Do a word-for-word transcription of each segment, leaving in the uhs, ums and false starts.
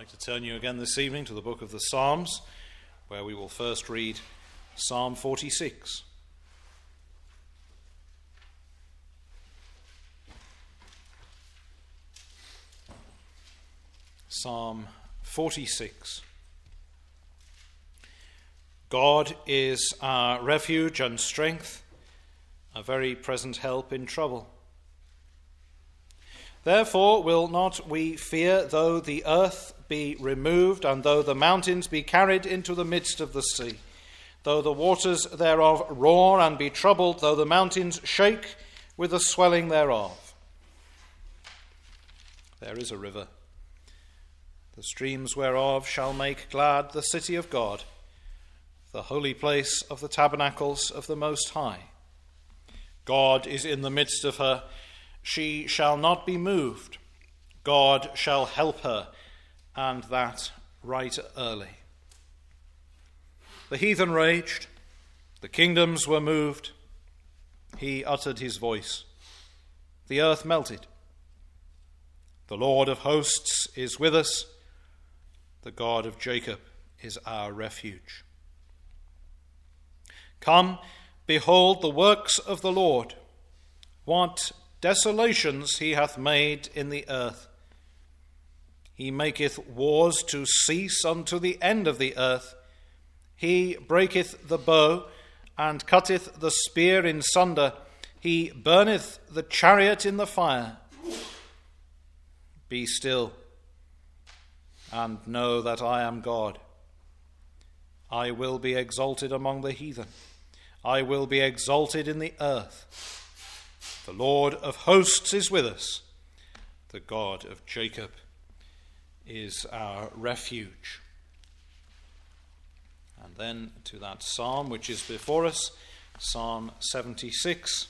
I'd like to turn you again this evening to the book of the Psalms, where we will first read Psalm forty-six. Psalm forty-six. God is our refuge and strength, a very present help in trouble. Therefore will not we fear, though the earth be removed, and though the mountains be carried into the midst of the sea, though the waters thereof roar and be troubled, though the mountains shake with the swelling thereof. There is a river, the streams whereof shall make glad the city of God, the holy place of the tabernacles of the Most High. God is in the midst of her, she shall not be moved. God shall help her, and that right early. The heathen raged, the kingdoms were moved. He uttered his voice, the earth melted. The Lord of hosts is with us, the God of Jacob is our refuge. Come, behold the works of the Lord, what desolations he hath made in the earth. He maketh wars to cease unto the end of the earth. He breaketh the bow, and cutteth the spear in sunder. He burneth the chariot in the fire. Be still, and know that I am God. I will be exalted among the heathen. I will be exalted in the earth. The Lord of hosts is with us. The God of Jacob is our refuge. And then to that psalm which is before us, Psalm seventy-six.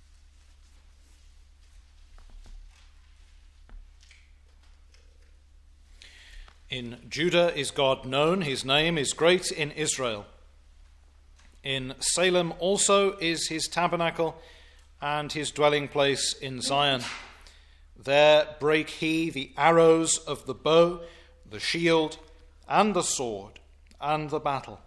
In Judah is God known, his name is great in Israel. In Salem also is his tabernacle, and his dwelling place in Zion. There brake he the arrows of the bow, the shield, and the sword, and the battle.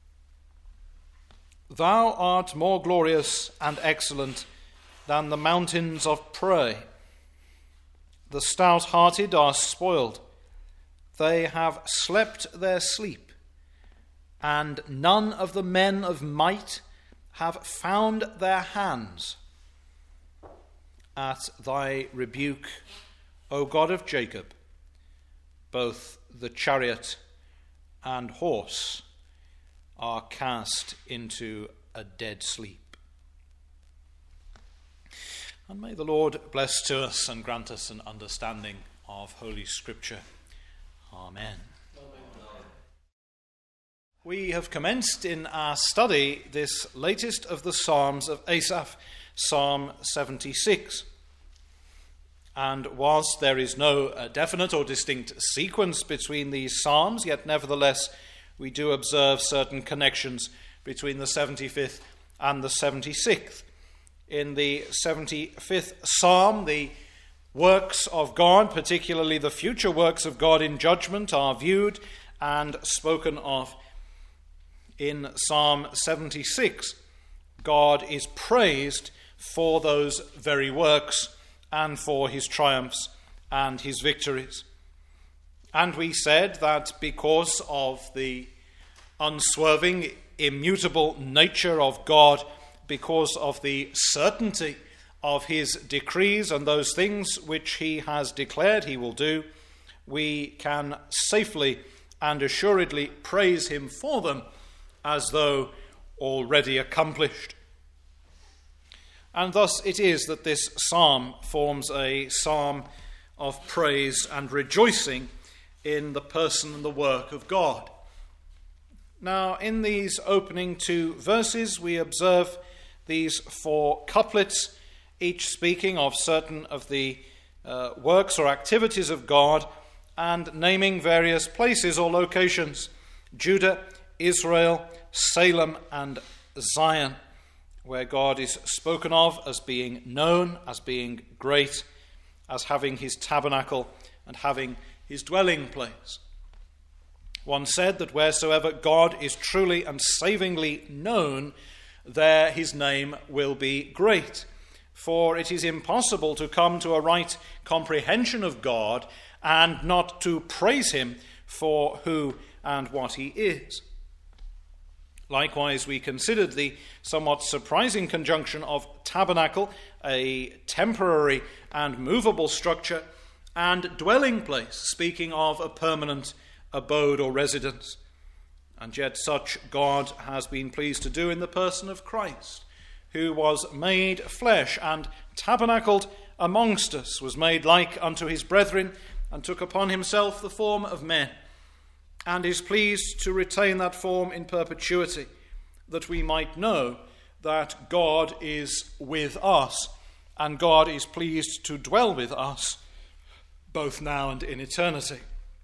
Thou art more glorious and excellent than the mountains of prey. The stout-hearted are spoiled. They have slept their sleep, and none of the men of might have found their hands. At thy rebuke, O God of Jacob, both the chariot and horse are cast into a dead sleep. And may the Lord bless to us and grant us an understanding of Holy Scripture. Amen. Amen. We have commenced in our study this latest of the Psalms of Asaph, Psalm seventy-six. And whilst there is no uh, definite or distinct sequence between these psalms, yet nevertheless we do observe certain connections between the seventy-fifth and the seventy-sixth. In the seventy-fifth psalm, the works of God, particularly the future works of God in judgment, are viewed and spoken of. In Psalm seventy-six, God is praised for those very works and for his triumphs and his victories. And we said that because of the unswerving, immutable nature of God, because of the certainty of his decrees and those things which he has declared he will do, we can safely and assuredly praise him for them as though already accomplished. And thus it is that this psalm forms a psalm of praise and rejoicing in the person and the work of God. Now, in these opening two verses, we observe these four couplets, each speaking of certain of the uh, works or activities of God and naming various places or locations: Judah, Israel, Salem, and Zion, where God is spoken of as being known, as being great, as having his tabernacle and having his dwelling place. once said that wheresoever God is truly and savingly known, there his name will be great. For it is impossible to come to a right comprehension of God and not to praise him for who and what he is. Likewise, we considered the somewhat surprising conjunction of tabernacle, a temporary and movable structure, and dwelling place, speaking of a permanent abode or residence. And yet such God has been pleased to do in the person of Christ, who was made flesh and tabernacled amongst us, was made like unto his brethren, and took upon himself the form of men, and is pleased to retain that form in perpetuity, that we might know that God is with us, and God is pleased to dwell with us, both now and in eternity.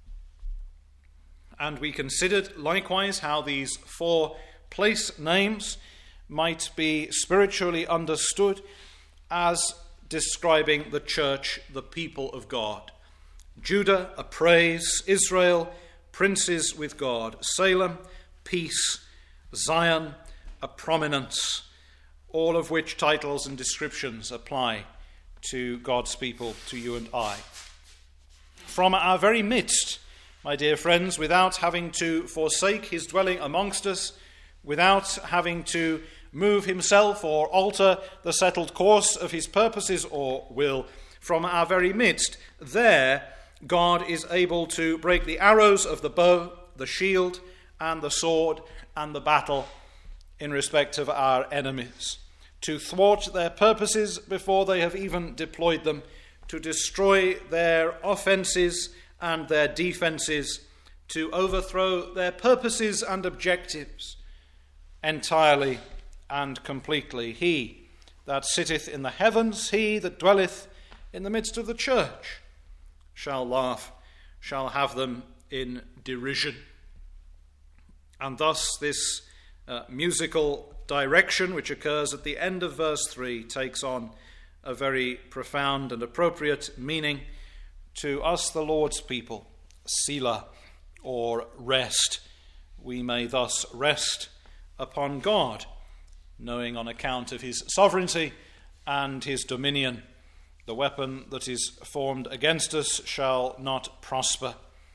And we considered likewise how these four place names might be spiritually understood as describing the church, the people of God. Judah, a praise; Israel, princes with God; Salem, peace; Zion, a prominence, all of which titles and descriptions apply to God's people, to you and I. From our very midst, my dear friends, without having to forsake his dwelling amongst us, without having to move himself or alter the settled course of his purposes or will, from our very midst, there God is able to break the arrows of the bow, the shield, and the sword, and the battle in respect of our enemies, to thwart their purposes before they have even deployed them, to destroy their offences and their defences, to overthrow their purposes and objectives entirely and completely. He that sitteth in the heavens, he that dwelleth in the midst of the church, shall laugh, shall have them in derision. And thus this uh, musical direction, which occurs at the end of verse three, takes on a very profound and appropriate meaning to us, the Lord's people, Selah, or rest. We may thus rest upon God, knowing on account of his sovereignty and his dominion, the weapon that is formed against us shall not prosper,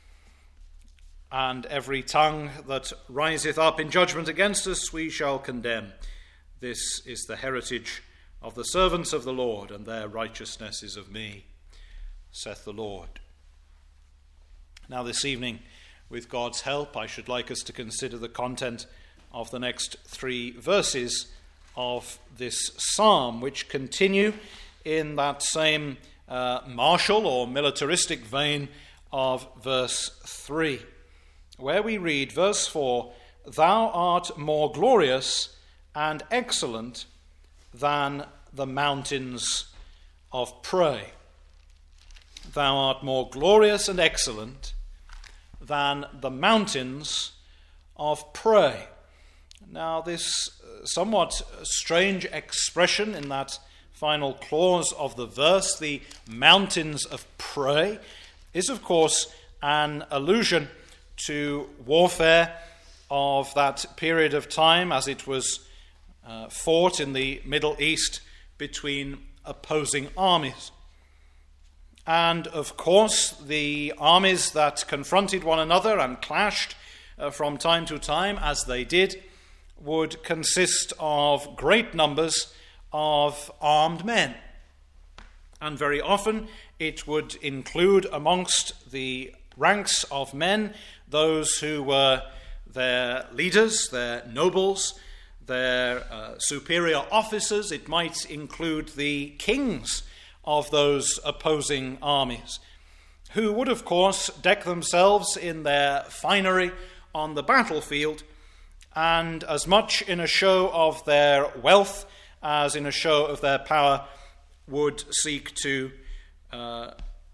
and every tongue that riseth up in judgment against us we shall condemn. This is the heritage of the servants of the Lord, and their righteousness is of me, saith the Lord. Now this evening, with God's help, I should like us to consider the content of the next three verses of this psalm, which continue in that same uh, martial or militaristic vein of verse three, where we read, verse four, "Thou art more glorious and excellent than the mountains of prey." Thou art more glorious and excellent than the mountains of prey. Now, this somewhat strange expression in that final clause of the verse, the mountains of prey, is of course an allusion to warfare of that period of time as it was uh, fought in the Middle East between opposing armies. And of course, the armies that confronted one another and clashed uh, from time to time, as they did, would consist of great numbers of armed men. And very often it would include amongst the ranks of men those who were their leaders, their nobles, their uh, superior officers. It might include the kings of those opposing armies, who would, of course, deck themselves in their finery on the battlefield, and as much in a show of their wealth as in a show of their power, would seek to uh,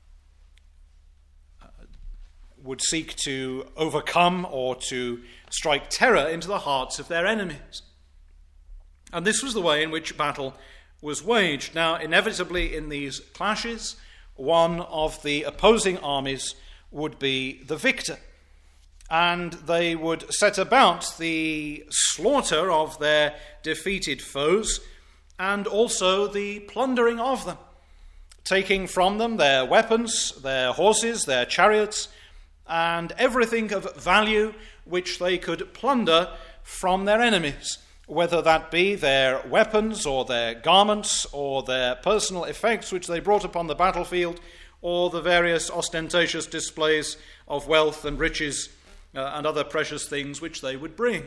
would seek to overcome or to strike terror into the hearts of their enemies. And this was the way in which battle was waged. Now, inevitably in these clashes, one of the opposing armies would be the victor. and they would set about the slaughter of their defeated foes and also the plundering of them, taking from them their weapons, their horses, their chariots, and everything of value which they could plunder from their enemies, whether that be their weapons or their garments or their personal effects which they brought upon the battlefield, or the various ostentatious displays of wealth and riches uh, and other precious things which they would bring.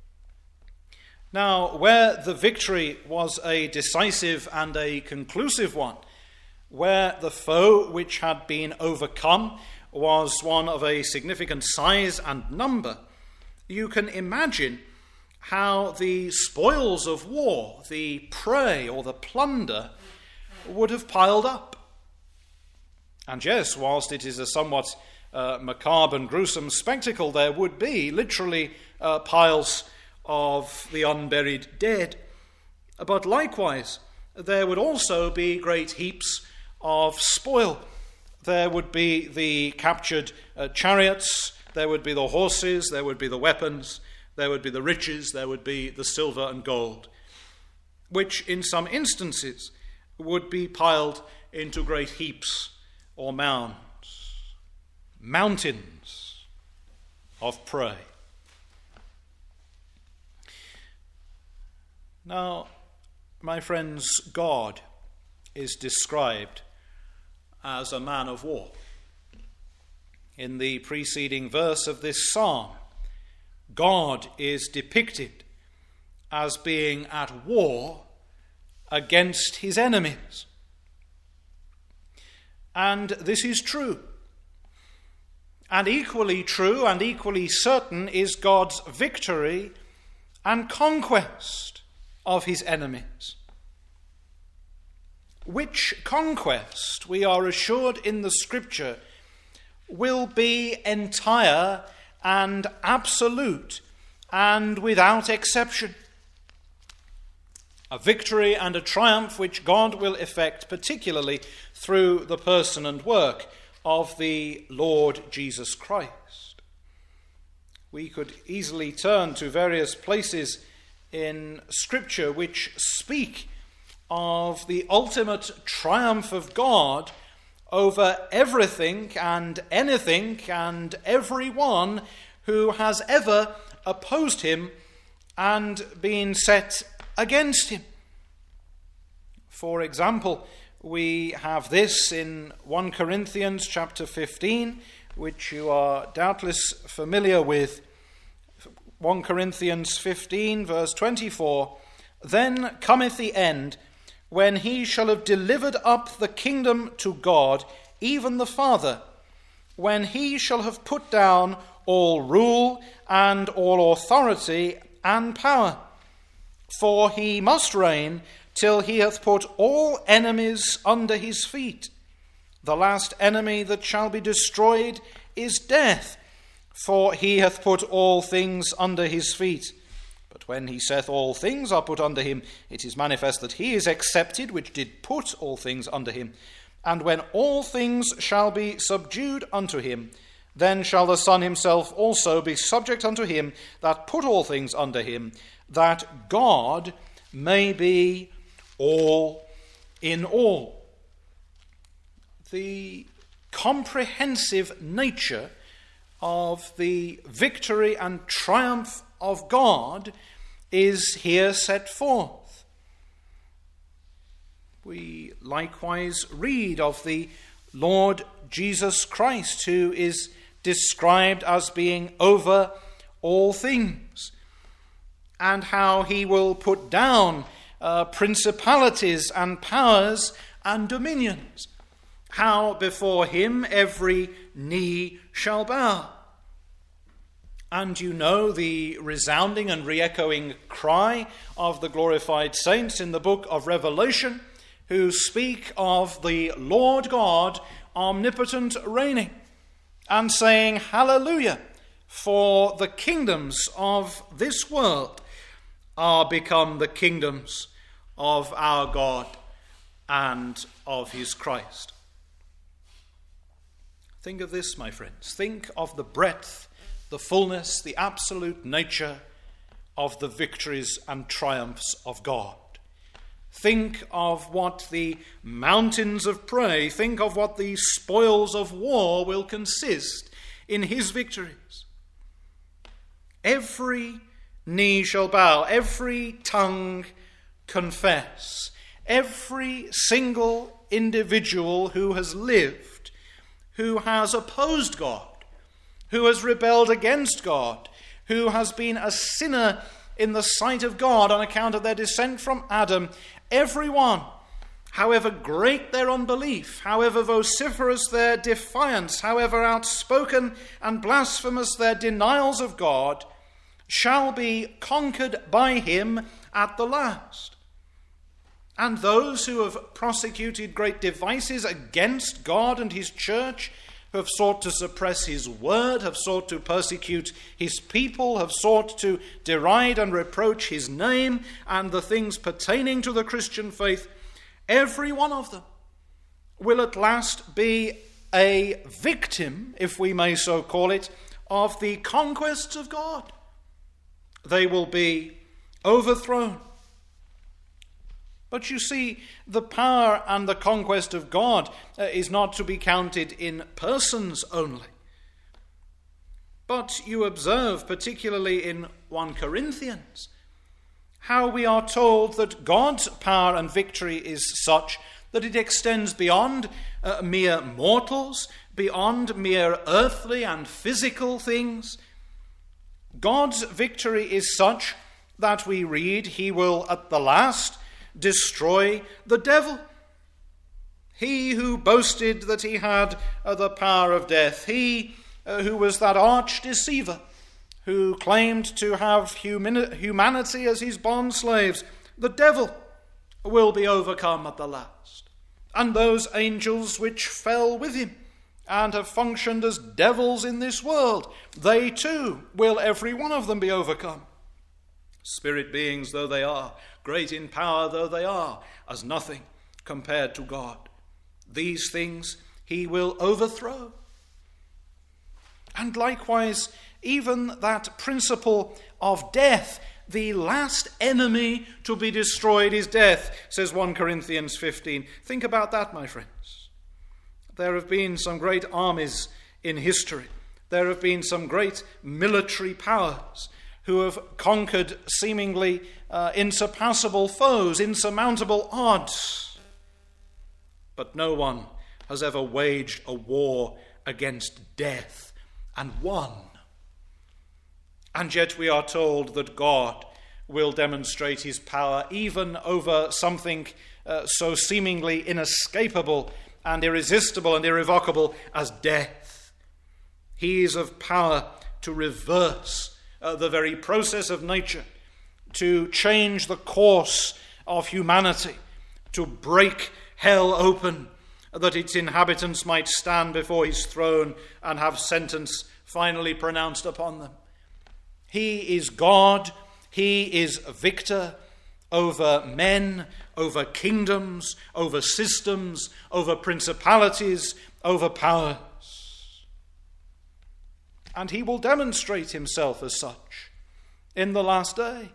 Now, where the victory was a decisive and a conclusive one, where the foe which had been overcome was one of a significant size and number, you can imagine how the spoils of war, the prey or the plunder, would have piled up. And yes, whilst it is a somewhat uh, macabre and gruesome spectacle, there would be literally uh, piles of the unburied dead. But likewise, there would also be great heaps of spoil. There would be the captured uh, chariots, there would be the horses, there would be the weapons, there would be the riches, there would be the silver and gold, which in some instances would be piled into great heaps or mounds, mountains of prey. Now, my friends, God is described as a man of war. In the preceding verse of this psalm, God is depicted as being at war against his enemies. And this is true. And equally true and equally certain is God's victory and conquest of his enemies. Which conquest, we are assured in the Scripture, will be entire and absolute and without exception. A victory and a triumph which God will effect particularly through the person and work of the Lord Jesus Christ. We could easily turn to various places in Scripture which speak of the ultimate triumph of God over everything and anything and everyone who has ever opposed him and been set against him. For example, we have this in First Corinthians chapter fifteen, which you are doubtless familiar with. First Corinthians fifteen, verse twenty-four, "Then cometh the end, when he shall have delivered up the kingdom to God, even the Father, when he shall have put down all rule and all authority and power. For he must reign till he hath put all enemies under his feet. The last enemy that shall be destroyed is death, for he hath put all things under his feet. But when he saith all things are put under him, it is manifest that he is accepted, which did put all things under him. And when all things shall be subdued unto him, then shall the Son himself also be subject unto him that put all things under him, that God may be all in all." The comprehensive nature of the victory and triumph of God is here set forth. We likewise read of the Lord Jesus Christ, who is described as being over all things, and how he will put down uh, principalities and powers and dominions, how before him every knee shall bow. And you know the resounding and re-echoing cry of the glorified saints in the book of Revelation, who speak of the Lord God omnipotent reigning, and saying, "Hallelujah, for the kingdoms of this world are become the kingdoms of our God and of his Christ." Think of this, my friends. Think of the breadth the fullness, the absolute nature of the victories and triumphs of God. Think of what the mountains of prey, think of what the spoils of war will consist in his victories. Every knee shall bow, every tongue confess, every single individual who has lived, who has opposed God, who has rebelled against God, who has been a sinner in the sight of God on account of their descent from Adam, everyone, however great their unbelief, however vociferous their defiance, however outspoken and blasphemous their denials of God, shall be conquered by him at the last. And those who have prosecuted great devices against God and his church, who have sought to suppress his word, have sought to persecute his people, have sought to deride and reproach his name and the things pertaining to the Christian faith, every one of them will at last be a victim, if we may so call it, of the conquests of God. They will be overthrown. But you see, the power and the conquest of God uh, is not to be counted in persons only. But you observe, particularly in First Corinthians, how we are told that God's power and victory is such that it extends beyond uh, mere mortals, beyond mere earthly and physical things. God's victory is such that we read he will at the last destroy the devil. He who boasted that he had uh, the power of death, he uh, who was that arch deceiver, who claimed to have humani- humanity as his bond slaves, the devil will be overcome at the last. And those angels which fell with him and have functioned as devils in this world, they too will every one of them be overcome. Spirit beings though they are, great in power though they are, as nothing compared to God. These things he will overthrow. And likewise, even that principle of death, the last enemy to be destroyed is death, says First Corinthians fifteen. Think about that, my friends. There have been some great armies in history. There have been some great military powers who have conquered seemingly uh, insurpassable foes, insurmountable odds. But no one has ever waged a war against death and won. And yet we are told that God will demonstrate his power even over something uh, so seemingly inescapable and irresistible and irrevocable as death. He is of power to reverse Uh, the very process of nature, to change the course of humanity, to break hell open, that its inhabitants might stand before his throne and have sentence finally pronounced upon them. He is God, he is victor over men, over kingdoms, over systems, over principalities, over powers. And he will demonstrate himself as such in the last day.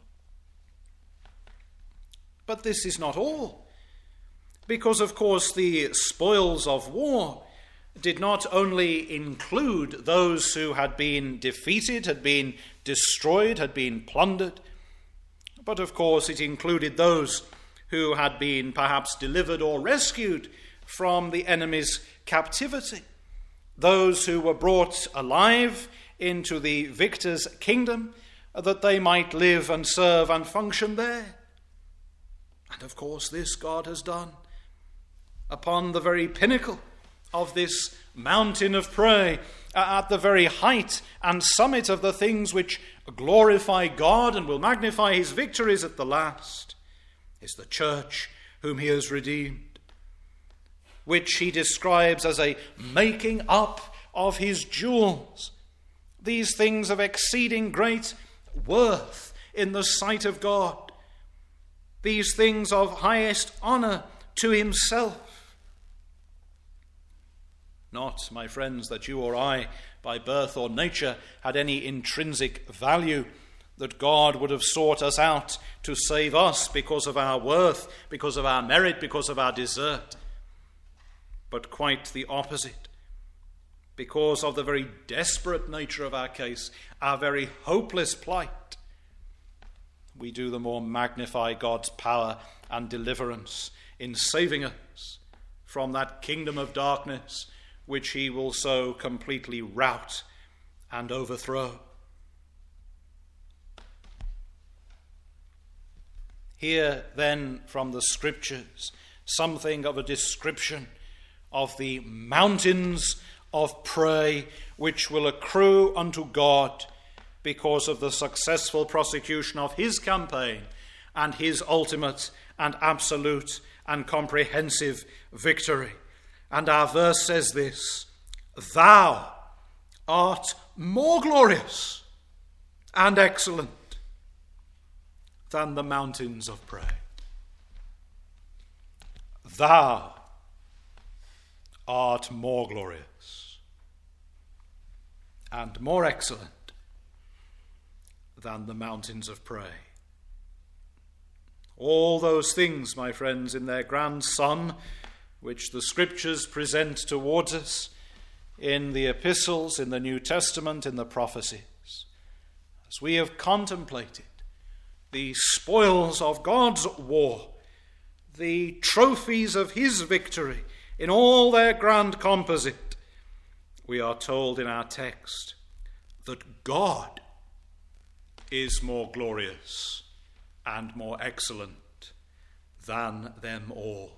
But this is not all, because of course the spoils of war did not only include those who had been defeated, had been destroyed, had been plundered, but of course it included those who had been perhaps delivered or rescued from the enemy's captivity. Those who were brought alive into the victor's kingdom, that they might live and serve and function there. And of course this God has done. Upon the very pinnacle of this mountain of prey, at the very height and summit of the things which glorify God and will magnify his victories at the last, is the church whom he has redeemed, which he describes as a making up of his jewels. These things of exceeding great worth in the sight of God. These things of highest honor to himself. Not, my friends, that you or I by birth or nature, had any intrinsic value, that God would have sought us out to save us because of our worth, because of our merit, because of our desert. But quite the opposite. Because of the very desperate nature of our case, our very hopeless plight, we do the more magnify God's power and deliverance in saving us from that kingdom of darkness which he will so completely rout and overthrow. Here, then, from the Scriptures, something of a description of the mountains of prey which will accrue unto God because of the successful prosecution of his campaign and his ultimate and absolute and comprehensive victory. And our verse says this: Thou art more glorious and excellent than the mountains of prey. Thou art more glorious and more excellent than the mountains of prey. All those things, my friends, in their grand sum, which the Scriptures present towards us in the epistles, in the New Testament, in the prophecies, as we have contemplated the spoils of God's war, the trophies of his victory in all their grand composite, we are told in our text that God is more glorious and more excellent than them all.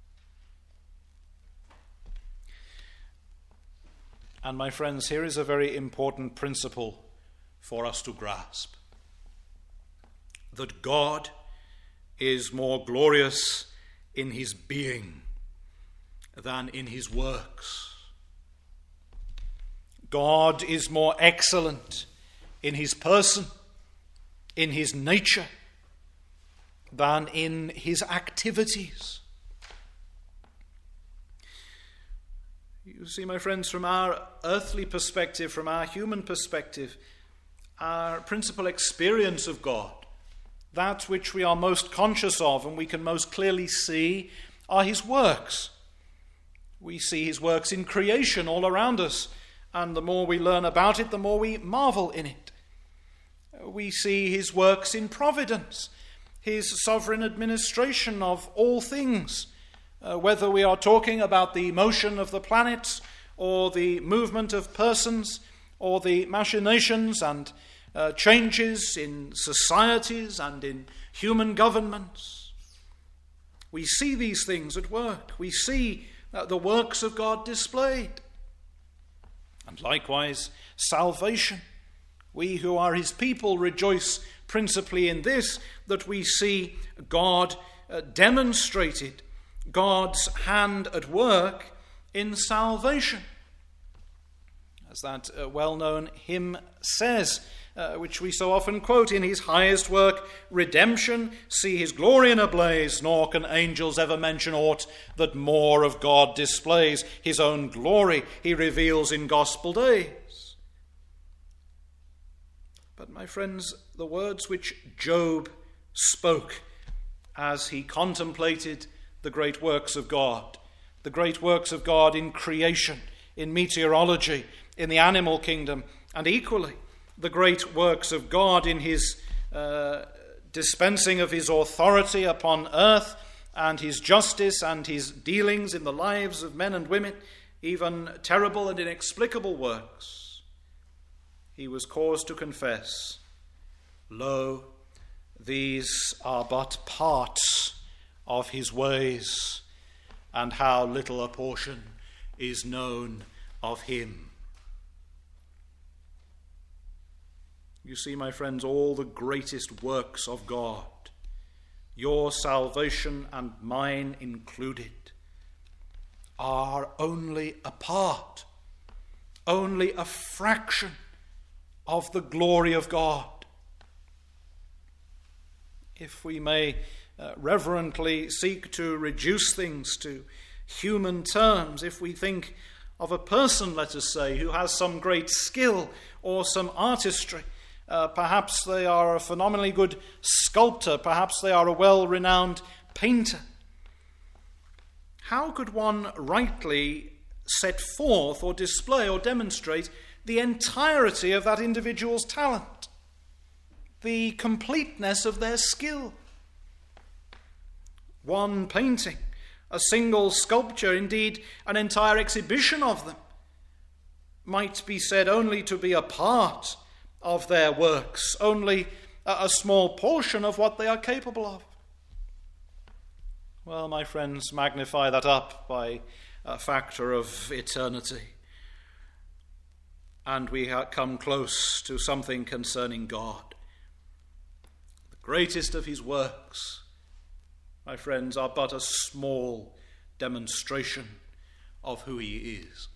And my friends, here is a very important principle for us to grasp: that God is more glorious in his being than in his works. God is more excellent in his person, in his nature, than in his activities. You see, my friends, from our earthly perspective, from our human perspective, our principal experience of God, that which we are most conscious of and we can most clearly see, are his works. We see his works in creation all around us, and the more we learn about it, the more we marvel in it. We see his works in providence, his sovereign administration of all things, uh, whether we are talking about the motion of the planets or the movement of persons or the machinations and uh, changes in societies and in human governments. We see these things at work. We see uh, the works of God displayed. And likewise, salvation. We who are his people rejoice principally in this, that we see God uh, demonstrated, God's hand at work in salvation. As that uh, well-known hymn says, uh, which we so often quote, in his highest work, redemption, see his glory in a blaze, nor can angels ever mention aught that more of God displays. His own glory he reveals in gospel days. But my friends, the words which Job spoke as he contemplated the great works of God, the great works of God in creation, in meteorology, in the animal kingdom, and equally the great works of God in his uh, dispensing of his authority upon earth, and his justice and his dealings in the lives of men and women, even terrible and inexplicable works, he was caused to confess, lo, these are but parts of his ways, and how little a portion is known of him. You see, my friends, all the greatest works of God, your salvation and mine included, are only a part, only a fraction of the glory of God. If we may uh, reverently seek to reduce things to human terms, if we think of a person, let us say, who has some great skill or some artistry. Uh, perhaps they are a phenomenally good sculptor. Perhaps they are a well-renowned painter. How could one rightly set forth or display or demonstrate the entirety of that individual's talent, the completeness of their skill? One painting, a single sculpture, indeed an entire exhibition of them, might be said only to be a part of their works, only a small portion of what they are capable of. Well, my friends, magnify that up by a factor of eternity, and we come close to something concerning God. The greatest of his works, my friends, are but a small demonstration of who he is.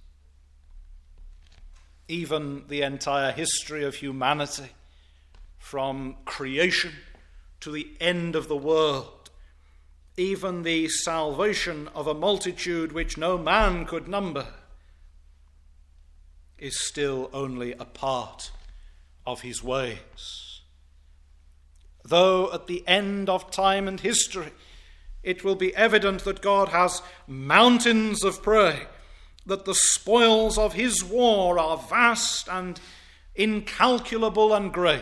Even the entire history of humanity, from creation to the end of the world, even the salvation of a multitude which no man could number, is still only a part of his ways. Though at the end of time and history, it will be evident that God has mountains of prey, that the spoils of his war are vast and incalculable and great,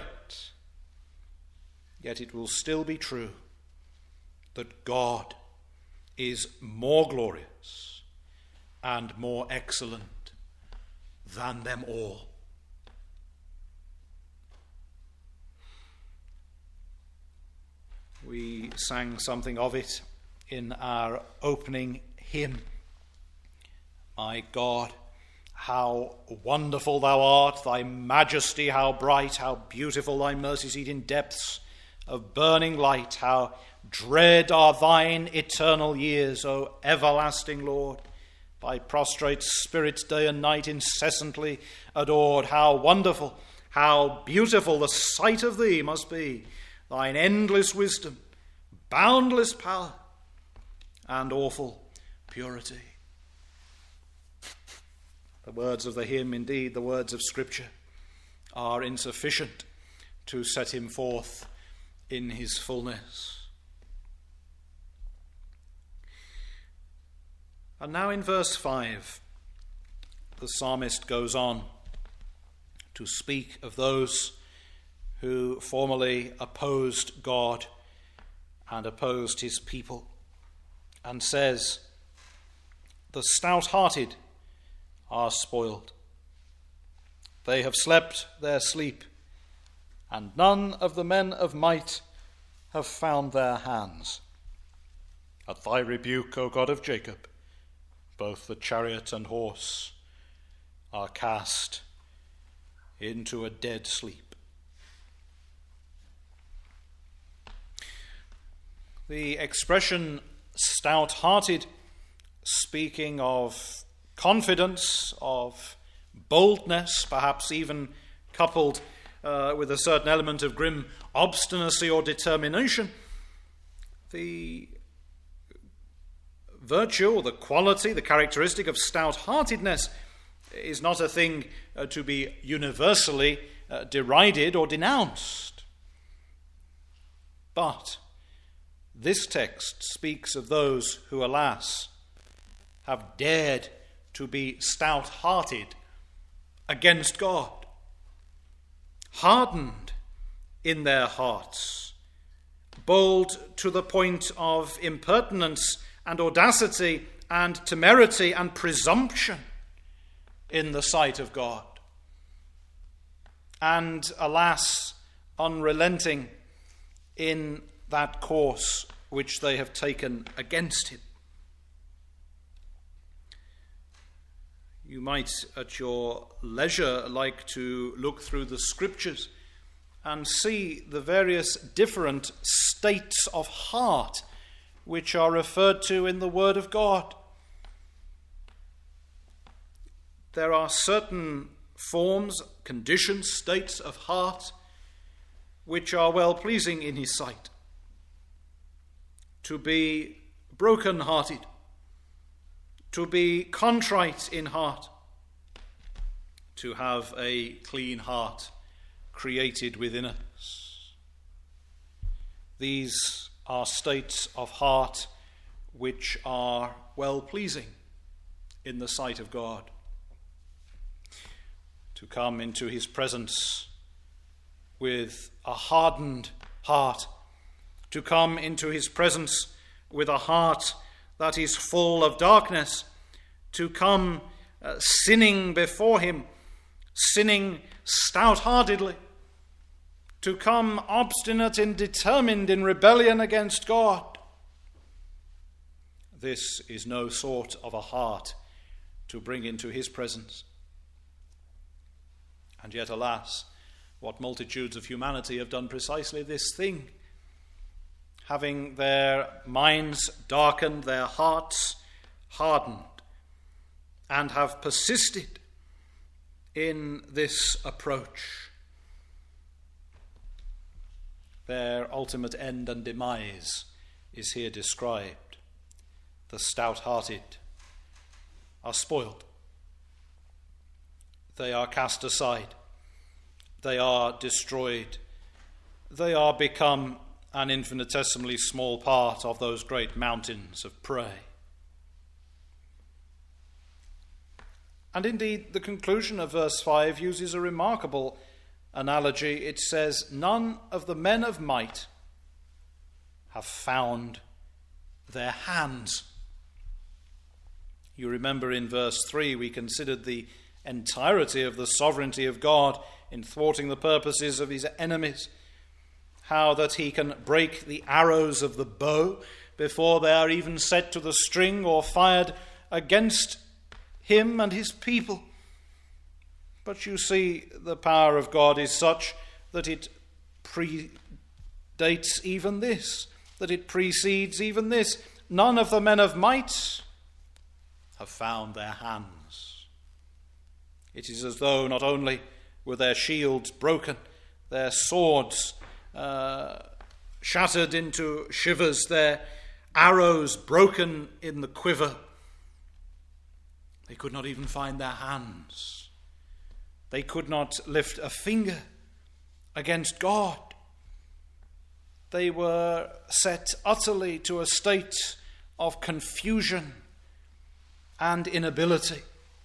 yet it will still be true that God is more glorious and more excellent than them all. We sang something of it in our opening hymn. My God, how wonderful thou art, thy majesty how bright, how beautiful thy mercy seat in depths of burning light, how dread are thine eternal years, O everlasting Lord, by prostrate spirits day and night incessantly adored. How wonderful, how beautiful the sight of thee must be, thine endless wisdom, boundless power, and awful purity. The words of the hymn, indeed the words of Scripture, are insufficient to set him forth in his fullness. And now in verse five, the psalmist goes on to speak of those who formerly opposed God and opposed his people, and says, "The stout-hearted are spoiled. They have slept their sleep, and none of the men of might have found their hands. At thy rebuke, O God of Jacob, both the chariot and horse are cast into a dead sleep." The expression stout-hearted, speaking of confidence, of boldness, perhaps even coupled uh, with a certain element of grim obstinacy or determination. The virtue or the quality, the characteristic of stout-heartedness is not a thing uh, to be universally uh, derided or denounced. But this text speaks of those who, alas, have dared to be stout-hearted against God, hardened in their hearts, bold to the point of impertinence and audacity and temerity and presumption in the sight of God, and, alas, unrelenting in that course which they have taken against him. You might, at your leisure, like to look through the Scriptures and see the various different states of heart which are referred to in the Word of God. There are certain forms, conditions, states of heart which are well-pleasing in his sight. To be broken-hearted, to be contrite in heart, to have a clean heart created within us. These are states of heart which are well-pleasing in the sight of God. To come into his presence with a hardened heart, to come into his presence with a heart that is full of darkness, to come uh, sinning before him, sinning stout-heartedly, to come obstinate and determined in rebellion against God. This is no sort of a heart to bring into his presence. And yet, alas, what multitudes of humanity have done precisely this thing, having their minds darkened, their hearts hardened, and have persisted in this approach. Their ultimate end and demise is here described. The stout-hearted are spoiled. They are cast aside. They are destroyed. They are become an infinitesimally small part of those great mountains of prey. And indeed, the conclusion of verse five uses a remarkable analogy. It says, "None of the men of might have found their hands." You remember in verse three we considered the entirety of the sovereignty of God in thwarting the purposes of his enemies, how that he can break the arrows of the bow before they are even set to the string or fired against him and his people. But you see, the power of God is such that it predates even this, that it precedes even this. None of the men of might have found their hands. It is as though not only were their shields broken, their swords uh, shattered into shivers, their arrows broken in the quiver, they could not even find their hands. They could not lift a finger against God. They were set utterly to a state of confusion and inability.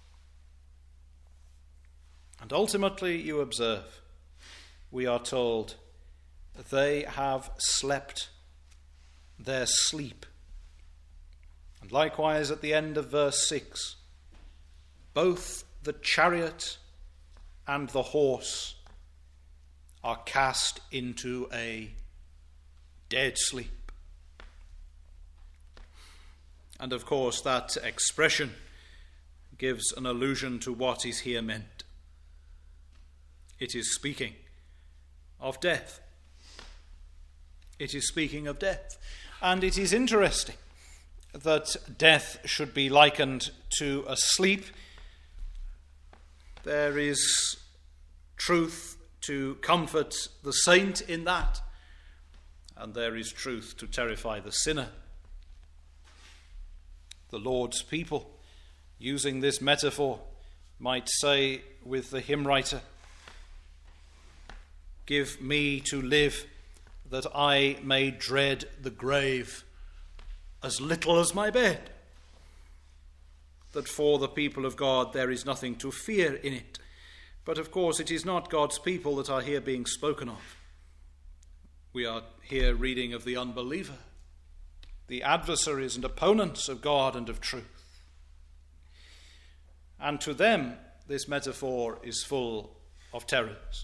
And ultimately, you observe, we are told, they have slept their sleep. And likewise at the end of verse six, both the chariot and the horse are cast into a dead sleep. And of course, that expression gives an allusion to what is here meant. It is speaking of death. It is speaking of death. And it is interesting that death should be likened to a sleep. There is truth to comfort the saint in that, and there is truth to terrify the sinner. The Lord's people, using this metaphor, might say with the hymn writer, "Give me to live that I may dread the grave as little as my bed." That for the people of God there is nothing to fear in it. But of course it is not God's people that are here being spoken of. We are here reading of the unbeliever, the adversaries and opponents of God and of truth. And to them this metaphor is full of terrors.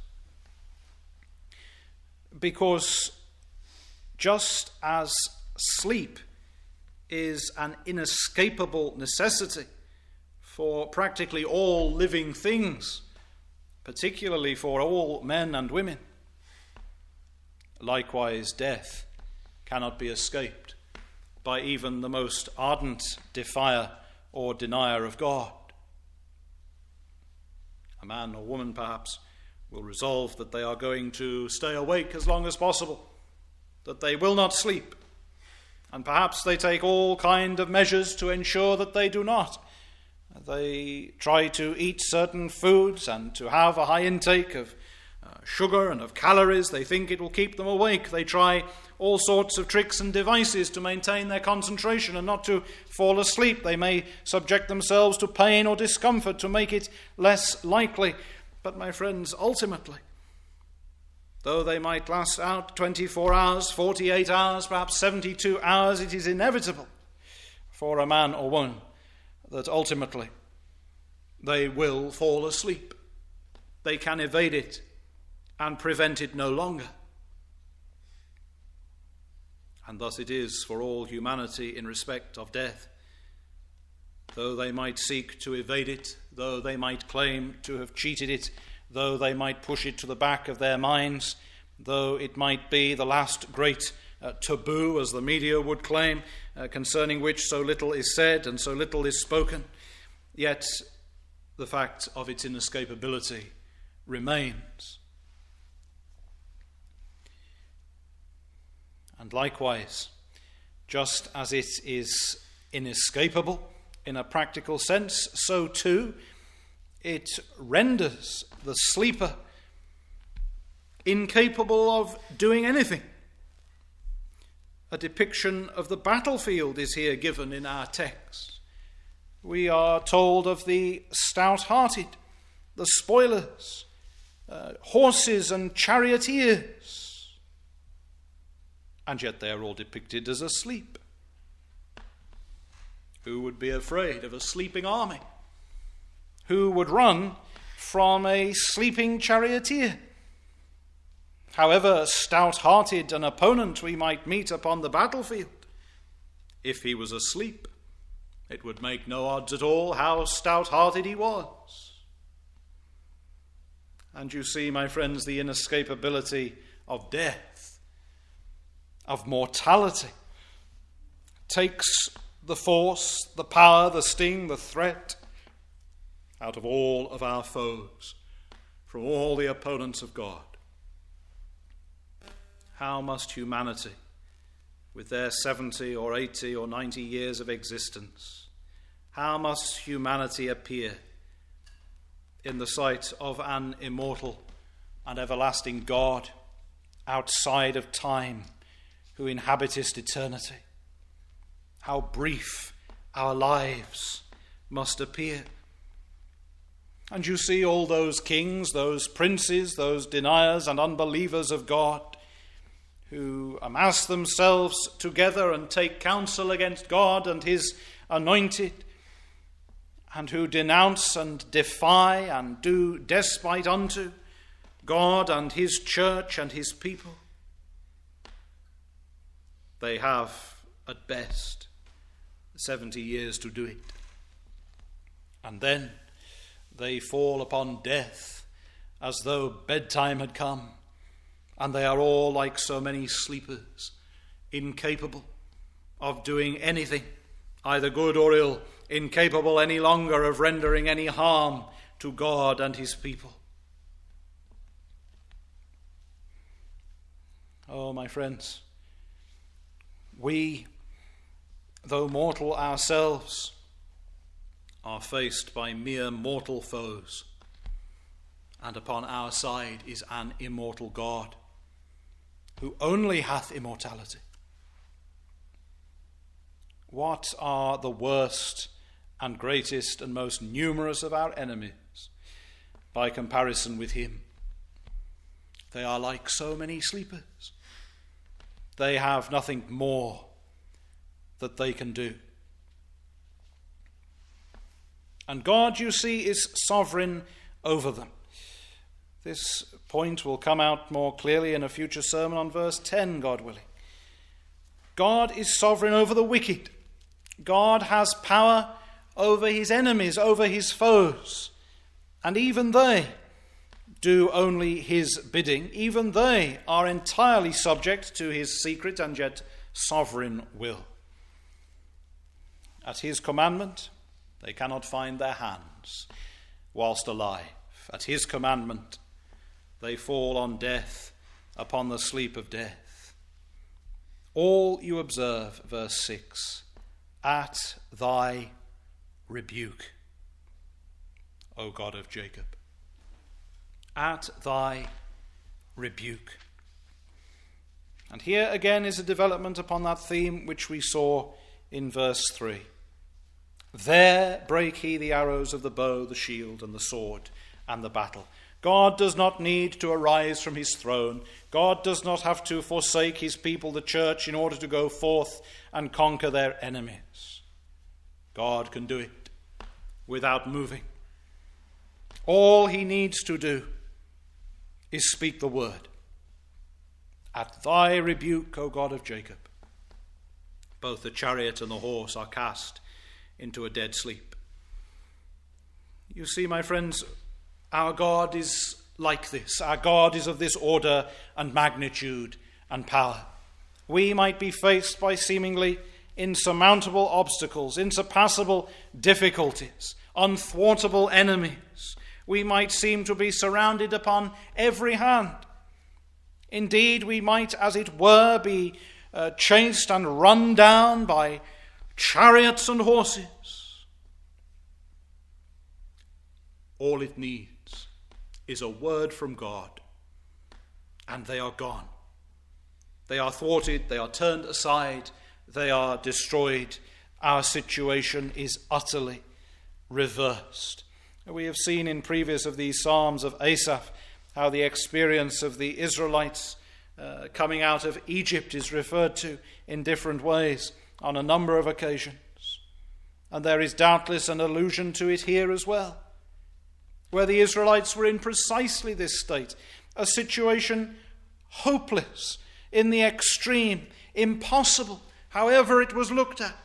Because just as sleep is an inescapable necessity for practically all living things, particularly for all men and women, likewise death cannot be escaped by even the most ardent defier or denier of God. A man or woman, perhaps, will resolve that they are going to stay awake as long as possible, that they will not sleep, and perhaps they take all kind of measures to ensure that they do not. They try to eat certain foods and to have a high intake of uh, sugar and of calories. They think it will keep them awake. They try all sorts of tricks and devices to maintain their concentration and not to fall asleep. They may subject themselves to pain or discomfort to make it less likely. But my friends, ultimately, though they might last out twenty-four hours, forty-eight hours, perhaps seventy-two hours, it is inevitable for a man or woman that ultimately they will fall asleep. They can evade it and prevent it no longer. And thus it is for all humanity in respect of death. Though they might seek to evade it, though they might claim to have cheated it, though they might push it to the back of their minds, though it might be the last great uh, taboo, as the media would claim, uh, concerning which so little is said and so little is spoken, yet the fact of its inescapability remains. And likewise, just as it is inescapable in a practical sense, so too it renders the sleeper incapable of doing anything. A depiction of the battlefield is here given in our text. We are told of the stout-hearted, the spoilers, uh, horses and charioteers, and yet they are all depicted as asleep. Who would be afraid of a sleeping army? Who would run from a sleeping charioteer? However stout-hearted an opponent we might meet upon the battlefield, if he was asleep, it would make no odds at all how stout-hearted he was. And you see, my friends, the inescapability of death, of mortality, takes the force, the power, the sting, the threat out of all of our foes, from all the opponents of God. How must humanity, with their seventy or eighty or ninety years of existence, how must humanity appear in the sight of an immortal and everlasting God outside of time, who inhabiteth eternity? How brief our lives must appear. And you see all those kings, those princes, those deniers and unbelievers of God, who amass themselves together and take counsel against God and his anointed, and who denounce and defy and do despite unto God and his church and his people. They have, at best, seventy years to do it. And then they fall upon death as though bedtime had come, and they are all like so many sleepers, incapable of doing anything, either good or ill, incapable any longer of rendering any harm to God and his people. Oh, my friends, we, though mortal ourselves, are faced by mere mortal foes, and upon our side is an immortal God, who only hath immortality. What are the worst and greatest and most numerous of our enemies by comparison with him? They are like so many sleepers. They have nothing more that they can do. And God, you see, is sovereign over them. This point will come out more clearly in a future sermon on verse ten, God willing. God is sovereign over the wicked. God has power over his enemies, over his foes. And even they do only his bidding. Even they are entirely subject to his secret and yet sovereign will. At his commandment, they cannot find their hands whilst alive. At his commandment, they fall on death, upon the sleep of death. All you observe, verse six, at thy rebuke. O God of Jacob. At thy rebuke. And here again is a development upon that theme which we saw in verse three. There brake he the arrows of the bow, the shield, and the sword, and the battle. God does not need to arise from his throne. God does not have to forsake his people, the church, in order to go forth and conquer their enemies. God can do it without moving. All he needs to do is speak the word. At thy rebuke, O God of Jacob, both the chariot and the horse are cast into a dead sleep. You see, my friends, our God is like this. Our God is of this order and magnitude and power. We might be faced by seemingly insurmountable obstacles, insurpassable difficulties, unthwartable enemies. We might seem to be surrounded upon every hand. Indeed, we might, as it were, be uh, chased and run down by chariots and horses. All it needs is a word from God, and they are gone. They are thwarted, they are turned aside, they are destroyed. Our situation is utterly reversed. We have seen in previous of these Psalms of Asaph how the experience of the Israelites uh, coming out of Egypt is referred to in different ways on a number of occasions. And there is doubtless an allusion to it here as well, where the Israelites were in precisely this state, a situation hopeless, in the extreme, impossible, however it was looked at.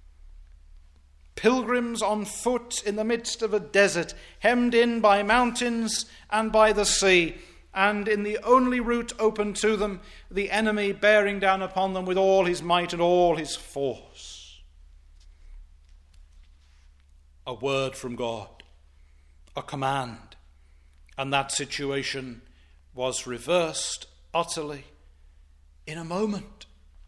Pilgrims on foot in the midst of a desert, hemmed in by mountains and by the sea, and in the only route open to them, the enemy bearing down upon them with all his might and all his force. A word from God, a command, and that situation was reversed utterly in a moment.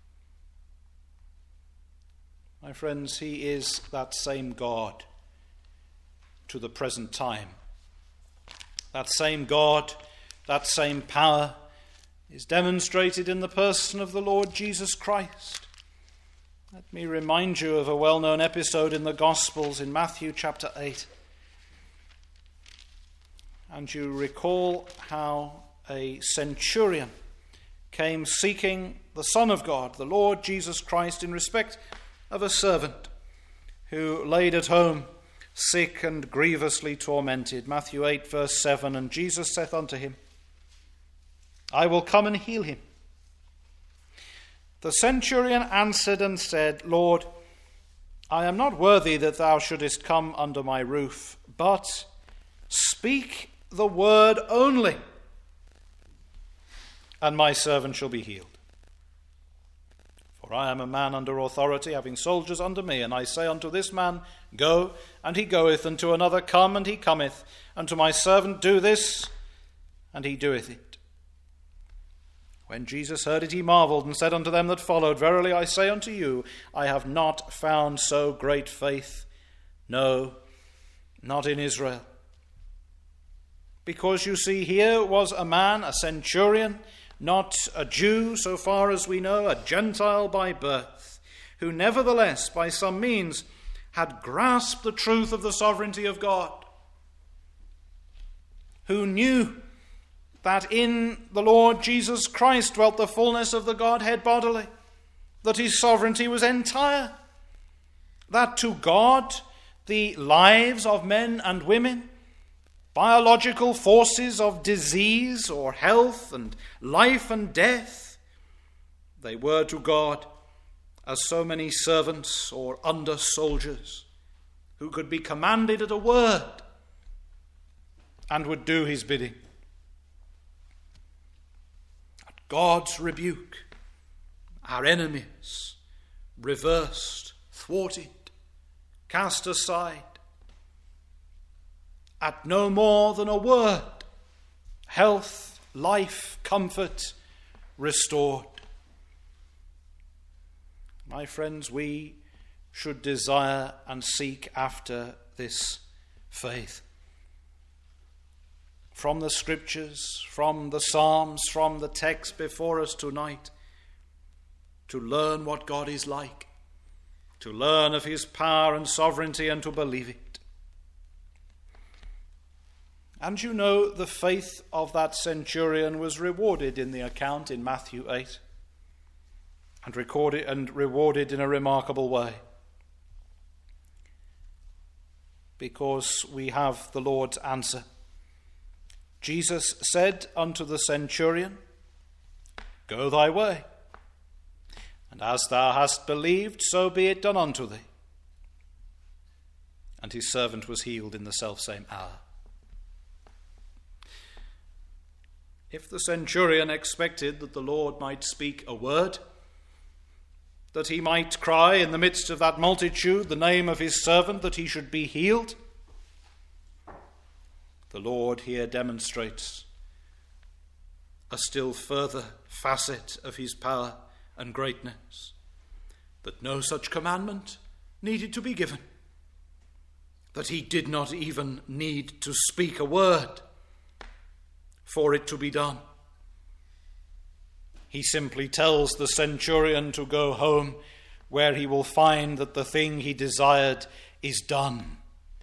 My friends, he is that same God to the present time. That same God, that same power is demonstrated in the person of the Lord Jesus Christ. Let me remind you of a well-known episode in the Gospels in Matthew chapter eight. And you recall how a centurion came seeking the Son of God, the Lord Jesus Christ, in respect of a servant who laid at home sick and grievously tormented. Matthew eight verse seven, and Jesus saith unto him, I will come and heal him. The centurion answered and said, Lord, I am not worthy that thou shouldest come under my roof, but speak the word only, and my servant shall be healed. For I am a man under authority, having soldiers under me, and I say unto this man, Go, and he goeth, and to another, Come, and he cometh, and to my servant, Do this, and he doeth it. When Jesus heard it, he marveled, and said unto them that followed, Verily I say unto you, I have not found so great faith, no, not in Israel. Because you see, here was a man, a centurion, not a Jew, so far as we know, a Gentile by birth, who nevertheless, by some means, had grasped the truth of the sovereignty of God, who knew that in the Lord Jesus Christ dwelt the fullness of the Godhead bodily, that his sovereignty was entire, that to God the lives of men and women, biological forces of disease or health and life and death, they were to God as so many servants or under soldiers who could be commanded at a word and would do his bidding. At God's rebuke, our enemies reversed, thwarted, cast aside. At no more than a word, health, life, comfort restored. My friends, we should desire and seek after this faith. from the Scriptures, from the Psalms, from the text before us tonight, to learn what God is like, to learn of his power and sovereignty, and to believe it. And you know, the faith of that centurion was rewarded in the account in Matthew eight, and recorded and rewarded in a remarkable way, because we have the Lord's answer. Jesus said unto the centurion, Go thy way, and as thou hast believed, so be it done unto thee. And his servant was healed in the selfsame hour. If the centurion expected that the Lord might speak a word, that he might cry in the midst of that multitude the name of his servant, that he should be healed, the Lord here demonstrates a still further facet of his power and greatness, that no such commandment needed to be given, that he did not even need to speak a word for it to be done. He simply tells the centurion to go home, where he will find that the thing he desired is done,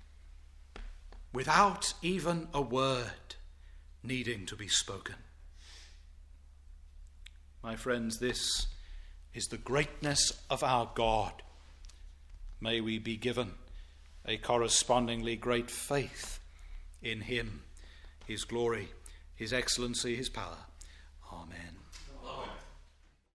without even a word needing to be spoken. My friends, this is the greatness of our God. May we be given a correspondingly great faith in him, his glory, his excellency, his power. Amen.